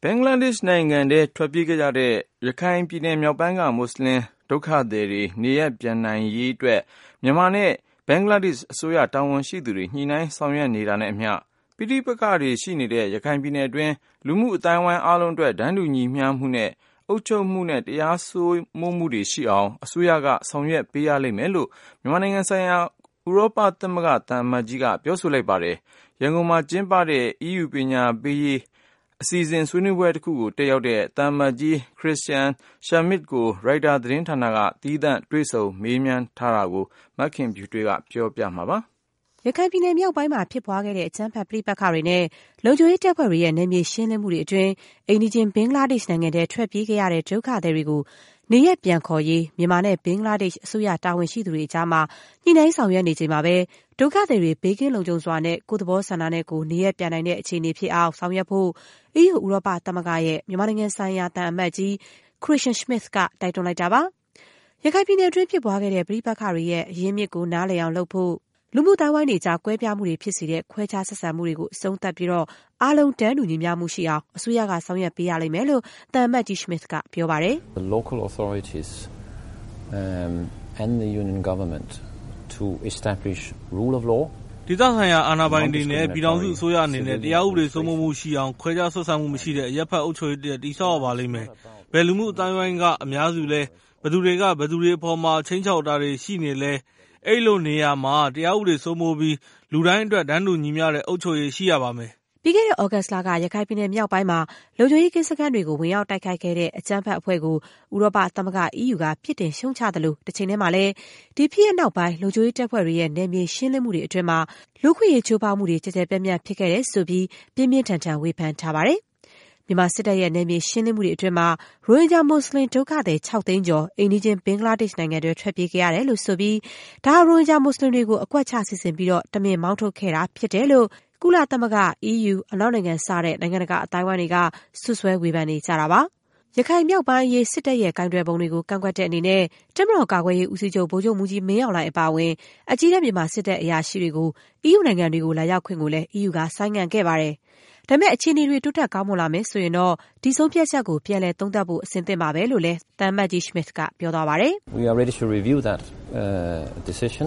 ဘင်္ဂလားဒေ့ရှ်နိုင်ငံထဲထွက်ပြေးခဲ့ကြတဲ့ရခိုင်ပြည်နယ်မြောက်ပိုင်းကမွတ်စလင်ဒုက္ခသည်တွေနေရပ်ပြန်နိုင်ရေးအတွက်မြန်မာနဲ့ဘင်္ဂလားဒေ့ရှ်အစိုးရတာဝန်ရှိသူတွေညှိနှိုင်းဆောင်ရွက်နေတာနဲ့အမျှပဋိပက္ခတွေရှိနေတဲ့ရခိုင်ပြည်နယ်အတွင်းလူမှုအတိုင်းအဝိုင်းအားလုံးအတွက်တန်းတူညီမျှမှုနဲ့အုပ်ချုပ်မှုနဲ့တရားစိုးမိုးမှုတွေရှိအောင်အစိုးရကဆောင်ရွက်ပေးရလိမ့်မယ်လို့မြန်မာနိုင်ငံဆိုင်ရာဥရောပသမဂ္ဂသံအမတ်ကြီးကပြောဆိုလိုက်ပါတယ်။ရန်ကုန်မှာကျင်းပတဲ့ EU ပညာပေးရေးအစီအစဉ်ဆွေးနွေးပွဲတစ်ခုကိုတက်ရောက်တဲ့သံအမတ်ကြီး Christian Schmidt ကိုရိုက်တာသတင်းဌာနကသီးသန့်တွေ့ဆုံမေးမြန်းထားတာကိုမခင်ဖြူတွေးကပြောပြမှာပါ။ရခိုင်ပြည်နယ်မြောက်ပိုင်းမှာဖြစ်ပွားခဲ့တဲ့အကြမ်းဖက်ပဋိပက္ခတွေနဲ့လုံခြုံရေးတပ်ဖွဲ့တွေရဲ့နယ်မြေရှင်းလင်းမှုတွေအတွင်းအိမ်နီးချင်းဘင်္ဂလားဒေ့ရှ်နိုင်ငံထဲထွက်ပြေးခဲ့ရတဲ့ဒုက္ခသည်တွေကိုနေရပ်ပြန်ခေါ်ရေးမြန်မာနဲ့ဘင်္ဂလားဒေ့ရှ်အစိုးရတာဝန်ရှိသူတွေကြားမှာညှိနှိုင်းဆောင်ရွက်နေချိန်မှာပဲဒုက္ခသည်တွေဘေးကင်းလုံခြုံစွာနဲ့ကိုယ်သဘောဆန္ဒနဲ့ကိုနေရပ်ပြန်နိုင်တဲ့အခြေအနေဖြစ်အောင်ဆောင်ရွက်ဖို့ EU ဥရောပသမဂ္ဂရဲ့မြန်မာနိုင်ငံဆိုင်ရာသံအမတ်ကြီး Christian Schmidt ကတိုက်တွန်းလိုက်တာပါ။ရခိုင်ပြည်နယ်အတွင်းဖြစ်ပွားခဲ့တဲ့ပဋိပက္ခတွေရဲ့အရင်းမြစ်ကိုနားလည်အောင်လုပ်ဖို့လူမှုတိုင်းဝိုင်းတွေကြားကွဲပြားမှုတွေဖြစ်စေတဲ့ခွဲခြားဆက်ဆံမှုတွေကိုအဆုံးသတ်ပြီးအားလုံးတန်းတူညီမျှမှုရှိအောင်အစိုးရကဆောင်ရွက်ပေးရလိမ့်မယ်လို့သံအမတ်ကြီး Schmidt ကပြောပါတယ်။ The local authorities and the union government to establish rule of law ဒေသဆိုင်ရာအာဏာပိုင်တွေနဲ့ပြည်ထောင်စုအစိုးရအနေနဲ့တရားဥပဒေစိုးမိုးမှုရှိအောင်ခွဲခြားဆက်ဆံမှုမရှိတဲ့အရပ်ဖက်အုပ်ချုပ်ရေးတည်ဆောက်ရပါလိမ့်မယ်။ဘယ်လူမှုအတိုင်းအဝိုင်းကအများစုလဲဘယ်သူတွေကဘယ်သူတွေအပေါ်မှာချင်းချောက်တာတွေရှိနေလဲအဲ့လိုနေရာမှာတရားဥပဒေစိုးမိုးပြီးလူတိုင်းအတွက်တန်းတူညီမျှတဲ့အုပ်ချုပ်ရေးရှိရပါမယ်။ပြီးခဲ့တဲ့ဩဂတ်စ်လကရခိုင်ပြည်နယ်မြောက်ပိုင်းမှာလုံခြုံရေးကင်းစခန်းတွေကိုဝင်ရောက်တိုက်ခိုက်ခဲ့တဲ့အကြမ်းဖက်အဖွဲ့ကိုဥရောပသမဂ္ဂ EU ကပြစ်တင်ရှုံချသလိုတစ်ချိန်တည်းမှာလည်းဒီဖြစ်ရပ်နောက်ပိုင်းလုံခြုံရေးတပ်ဖွဲ့တွေရဲ့နယ်မြေရှင်းလင်းမှုတွေအတွင်းမှာလူ့ခွင့်ရေးချိုးဖောက်မှုတွေကြကြပြန့်ပြန့်ဖြစ်ခဲ့တဲ့ဆိုပြီးပြင်းပြင်းထန်ထန်ဝေဖန်ထားပါတယ်။မြန်မာစစ်တပ်ရဲ့နယ်မြေရှင်းလင်းမှုတွေအတွင်းမှာရိုဟင်ဂျာမွတ်စလင်ဒုက္ခသည်6သိန်းကျော်အိမ်နီးချင်းဘင်္ဂလားဒေ့ရှ်နိုင်ငံတွေထွက်ပြေးခဲ့ရတယ်လို့ဆိုပြီးဒါရိုဟင်ဂျာမွတ်စလင်တွေကိုအကွက်ချစီစဉ်ပြီးတမင်မောင်းထုတ်ခဲ့တာဖြစ်တယ်လို့ကုလသမဂ္ဂ EU အနောက်နိုင်ငံစတဲ့နိုင်ငံတကာအတိုင်းအဝိုင်းတွေကဆွဆွဲဝေဖန်နေကြတာပါ။ရခိုင်မြောက်ပိုင်းအရေးစစ်တပ်ရဲ့ကိုင်တွယ်ပုံတွေကိုကန့်ကွက်တဲ့အနေနဲ့တပ်မတော်ကာကွယ်ရေးဦးစီးချုပ်ဗိုလ်ချုပ်မှူးကြီးမင်းအောင်လှိုင်အပါအဝင်အကြီးတန်းမြန်မာစစ်တပ်အရာရှိတွေကို EU နိုင်ငံတွေကိုလာရောက်ခွင့်ကိုလည်း EU ကဆိုင်းငံ့ခဲ့ပါတယ်။ဒါပေမဲ့အခြေအနေတွေတိုးတက်ကောင်းမွန်လာမယ်ဆိုရင်တော့ဒီဆုံးဖြတ်ချက်ကိုပြန်လည်သုံးသပ်ဖို့အဆင်သင့်ပါပဲလို့လည်းသံအမတ်ကြီး Schmidt ကပြောသွားပါတယ်။ We are ready to review that decision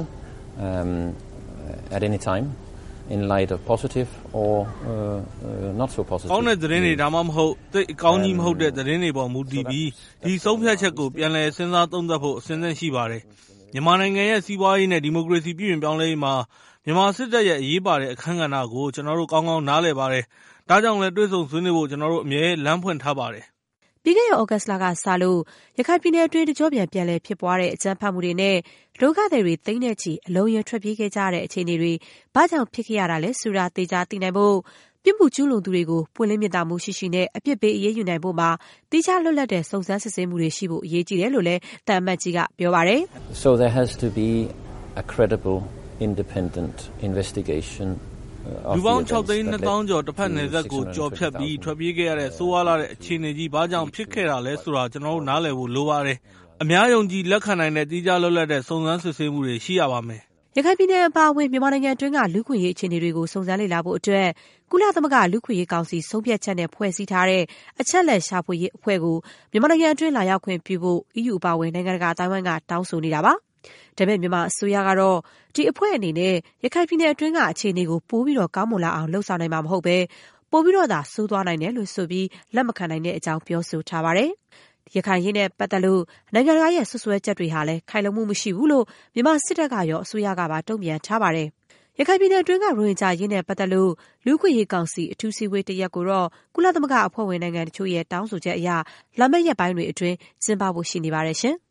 at any time.in light of positive or not so positive ကောင်းတဲ့သတင်းတွေဒါမှမဟုတ်သိအကောင်းကြီးမဟုတ်တဲ့သတင်းတွေပေါ်မူတည်ပြီးဒီဆုံးဖြတ်ချက်ကိုပြန်လည်စဉ်းစားသုံးသပ်ဖို့အစဉ်အသင့်ရှိပါတယ်မြန်မာနိုင်ငံရဲ့စီးပွားရေးနဲ့ဒီမိုကရေစီပြည်ပြင်ပြောင်းလဲရေးမှာမြန်မာစစ်တပ်ရဲ့အရေးပါတဲ့အခမ်းကဏ္ဍကိုကျွန်တော်တို့ကောင်းကောင်းနားလည်ပါတယ်ဒါကြောင့်လည်းတွေ့ဆုံဆွေးနွေးဖို့ကျွန်တော်တို့အမြဲလမ်းဖွင့်ထားပါတယ်ပြီးခဲ့တဲ့ဩဂတ်စ်လကစလို့ရခိုင်ပြည်နယ်အတွင်းတကြောပြန်လည်ဖြစ်ပွားတဲ့အကြမ်းဖက်မှုတွေနဲ့ဒုက္ခသည်တွေသိန်းနဲ့ချီအလုံးရင်ထွက်ပြေးခဲ့ကြတဲ့အခြေအနေတွေဘာကြောင့်ဖြစ်ခဲ့ရတာလဲဆိုတာသေချာသိနိုင်ဖို့ပြစ်မှုကျူးလွန်သူတွေကိုပွင့်လင်းမြင်သာမှုရှိရှိနဲ့အပြစ်ပေးအရေးယူနိုင်ဖို့မှာတိကျလွတ်လပ်တဲ့စုံစမ်းစစ်ဆေးမှုတွေရှိဖို့အရေးကြီးတယ်လို့လည်းသံအမတ်ကြီးကပြောပါတယ်။ So there has to be a credible independent investigation လူပေါင်း6သိန်း2000ကျော်တစ်ဖက်နယ်စပ်ကိုကြော်ဖြတ်ပြီးထွက်ပြေးခဲ့ရတဲ့ဆိုးဝါးလာတဲ့အခြေအနေကြီးဘာကြောင့်ဖြစ်ခဲ့တာလဲဆိုတာကျွန်တော်တို့နားလည်ဖို့လိုပါတယ်။အများယုံကြည်လက်ခံနိုင်တဲ့တိကျလွတ်လပ်တဲ့စုံစမ်းစစ်ဆေးမှုတွေရှိရပါမယ်။ရခိုင်ပြည်နယ်အပါအဝင်မြန်မာနိုင်ငံအတွင်းကလူ့ခွင့်ရေးအခြေအနေတွေကိုစုံစမ်းလေ့လာဖို့အတွက်ကုလသမဂ္ဂလူ့ခွင့်ရေးကောင်စီဆုံးဖြတ်ချက်နဲ့ဖွဲ့စည်းထားတဲ့အချက်အလက်ရှာဖွေရေးအဖွဲ့ကိုမြန်မာနိုင်ငံအတွင်းလာရောက်ခွင့်ပြုဖို့ EU အပါအဝင်နိုင်ငံတကာအတိုင်းအဝိုင်းကတောင်းဆိုနေတာပါ။ဒါပေမဲ့မြန်မာအစိုးရကတော့ဒီအဖွဲ့အနေနဲ့ရခိုင်ပြည်နယ်အတွင်းကအခြေအနေကိုပိုပြီးကောင်းမွန်လာအောင်လှုပ်ဆောင်နိုင်မှာမဟုတ်ပဲပိုပြီးသာဆိုးသွားနိုင်တယ်လို့ဆိုပြီးလက်မခံနိုင်တဲ့အကြောင်းပြောဆိုထားပါတယ်။ရခိုင်ရေးနဲ့ပတ်သက်လို့နိုင်ငံတကာရဲ့ဆွဆွဲချက်တွေဟာလည်းခိုင်လုံမှုမရှိဘူးလို့မြန်မာစစ်တပ်ကရောအစိုးရကပါတုံ့ပြန်ထားပါတယ်။ရခိုင်ပြည်နယ်အတွင်းကရိုဟင်ဂျာရေးနဲ့ပတ်သက်လို့လူ့ခွင့်ရေးကောင်စီအထူးစည်းဝေးတရက်ကိုတော့ကုလသမဂ္ဂအဖွဲ့ဝင်နိုင်ငံတချို့ရဲ့တောင်းဆိုချက်အရလာမယ့်ရက်ပိုင်းတွေအတွင်းကျင်းပဖို့ရှိနေပါတယ်ရှင်။